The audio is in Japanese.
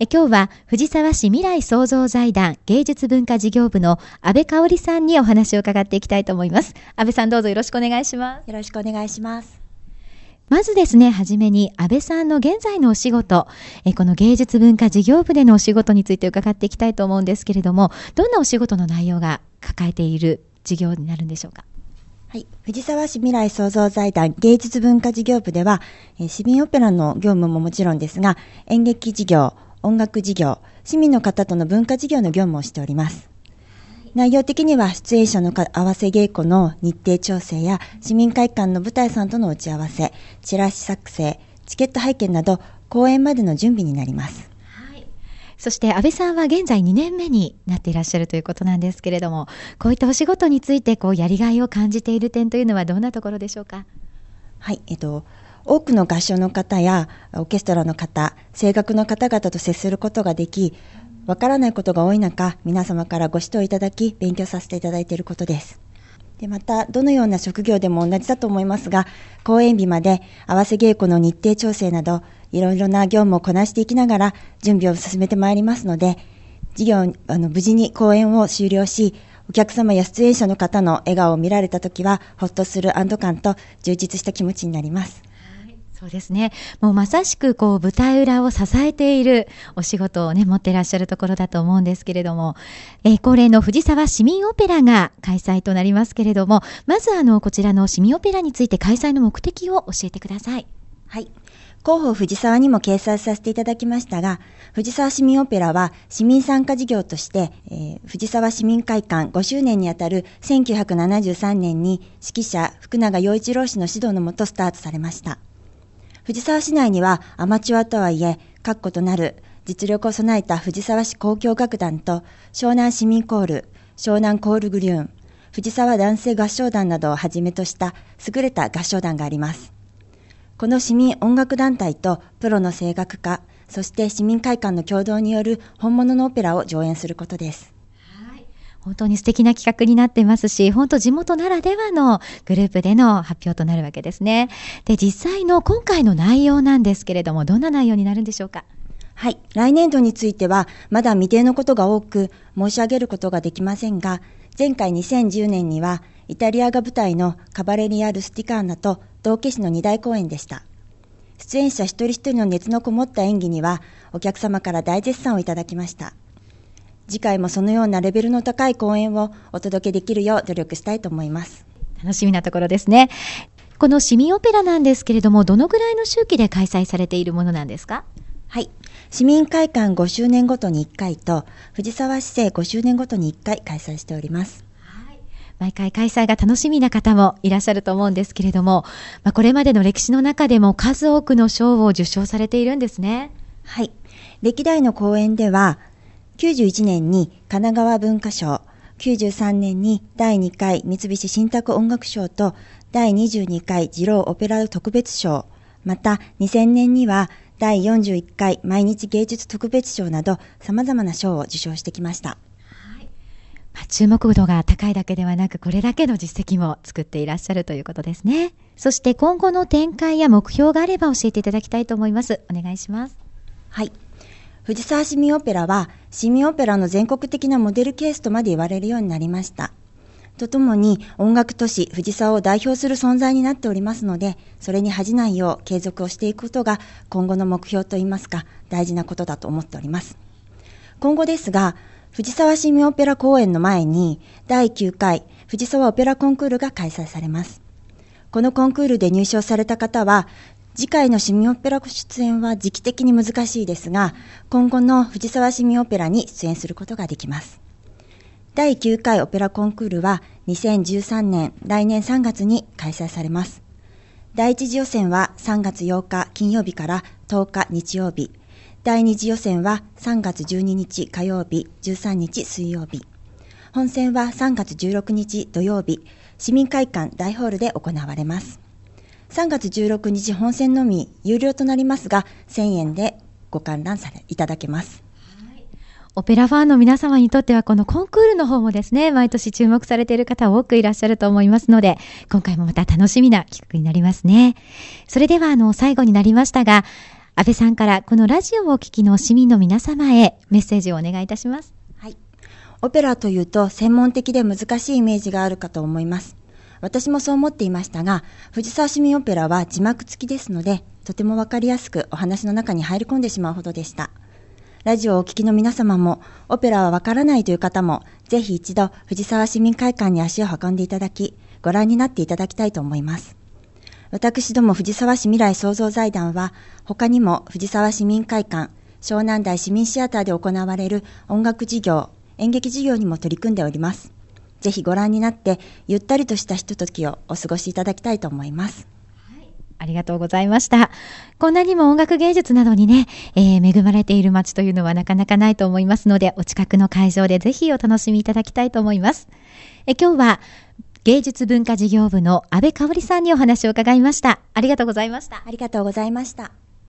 今日は藤沢市未来創造財団芸術文化事業部の安倍香織さんにお話を伺っていきたいと思います。安倍さん、どうぞよろしくお願いします。 よろしくお願いします。 まずですね、はじめに安倍さんの現在のお仕事、この芸術文化事業部でのお仕事について伺っていきたいと思うんですけれども、どんなお仕事の内容が抱えている事業になるんでしょうか。 はい、藤沢市未来創造財団芸術文化事業部では、市民オペラの業務ももちろんですが、演劇事業、音楽事業、市民の方との文化事業の業務をしております。内容的には出演者の合わせ稽古の日程調整や市民会館の舞台さんとの打ち合わせ、チラシ作成、チケット拝見など公演までの準備になります。 そして安倍さんは現在2年目になっていらっしゃるということなんですけれども、こういったお仕事についてやりがいを感じている点というのはどんなところでしょうか。 はい、多くの合唱の方やオーケストラの方、声楽の方々と接することができ、わからないことが多い中、皆様からご指導いただき、勉強させていただいていることです。で、また、どのような職業でも同じだと思いますが、公演日まで合わせ稽古の日程調整など、いろいろな業務をこなしていきながら準備を進めてまいりますので、無事に公演を終了し、お客様や出演者の方の笑顔を見られたときは、ほっとする安堵感と充実した気持ちになります。 そうですね。もうまさしく舞台裏を支えているお仕事をね、持っていらっしゃるところだと思うんですけれども、恒例の藤沢市民オペラが開催となりますけれども、まずこちらの市民オペラについて開催の目的を教えてください。 はい。広報藤沢にも掲載させていただきましたが、藤沢市民オペラは市民参加事業として、藤沢市民会館5周年にあたる1973年に指揮者福永陽一郎氏の指導のもとスタートされました。藤沢市内にはアマチュアとはいえ確固となる実力を備えた藤沢市交響楽団と湘南市民コール、湘南コールグリューン、藤沢男声合唱団などをはじめとした優れた合唱団があります。この市民音楽団体とプロの声楽家、そして市民会館の共同による本物のオペラを上演することです。 本当に素敵な企画になっていますし、本当地元ならではのグループでの発表となるわけですね。で、実際の今回の内容なんですけれども、どんな内容になるんでしょうか。 はい、来年度についてはまだ未定のことが多く申し上げることができませんが、前回2010年にはイタリアが舞台のカバレリア・ルスティカーナと道化師の2大公演でした。出演者一人一人の熱のこもった演技にはお客様から大絶賛をいただきました。次回もそのようなレベルの高い公演をお届けできるよう努力したいと思います。 楽しみなところですね。この市民オペラなんですけれども、どのぐらいの周期で開催されているものなんですか。 はい、市民会館5周年ごとに1回と藤沢市政5周年ごとに1回開催しております。 毎回開催が楽しみな方もいらっしゃると思うんですけれども、これまでの歴史の中でも数多くの賞を受賞されているんですね。 はい、歴代の公演では91年に神奈川文化賞、93年に第2回三菱信託音楽賞と第22回次郎オペラ特別賞、また2000年には第41回毎日芸術特別賞など様々な賞を受賞してきました。 注目度が高いだけではなく、これだけの実績も作っていらっしゃるということですね。そして今後の展開や目標があれば教えていただきたいと思います。お願いします。 はい。藤沢市民オペラは市民オペラの全国的なモデルケースとまで言われるようになりました。とともに音楽都市藤沢を代表する存在になっておりますので、それに恥じないよう継続をしていくことが今後の目標といいますか、大事なことだと思っております。今後ですが、藤沢市民オペラ公演の前に第9回藤沢オペラコンクールが開催されます。このコンクールで入賞された方は、次回の市民オペラ出演は時期的に難しいですが、今後の藤沢市民オペラに出演することができます。第9回オペラコンクールは2013年来年3月に開催されます。第一次予選は3月8日金曜日から10日日曜日、第二次予選は3月12日火曜日、13日水曜日。本戦は3月16日土曜日、市民会館大ホールで行われます。3月16日本戦のみ有料となりますが、1000円でご観覧いただけます。 オペラファンの皆様にとってはこのコンクールの方もですね、毎年注目されている方多くいらっしゃると思いますので、今回もまた楽しみな企画になりますね。それでは最後になりましたが、 安倍さんからこのラジオをお聞きの市民の皆様へメッセージをお願いいたします。 はい。オペラというと専門的で難しいイメージがあるかと思います。私もそう思っていましたが、藤沢市民オペラは字幕付きですので、とてもわかりやすくお話の中に入り込んでしまうほどでした。ラジオをお聞きの皆様も、オペラはわからないという方も、ぜひ一度藤沢市民会館に足を運んでいただき、ご覧になっていただきたいと思います。私ども藤沢市未来創造財団は、他にも藤沢市民会館、湘南台市民シアターで行われる音楽事業、演劇事業にも取り組んでおります。ぜひご覧になって、ゆったりとしたひとときをお過ごしいただきたいと思います。 ありがとうございました。こんなにも音楽芸術などにね、恵まれている街というのはなかなかないと思いますので、お近くの会場でぜひお楽しみいただきたいと思います。今日は芸術文化事業部の安倍香織さんにお話を伺いました。ありがとうございました。 ありがとうございました。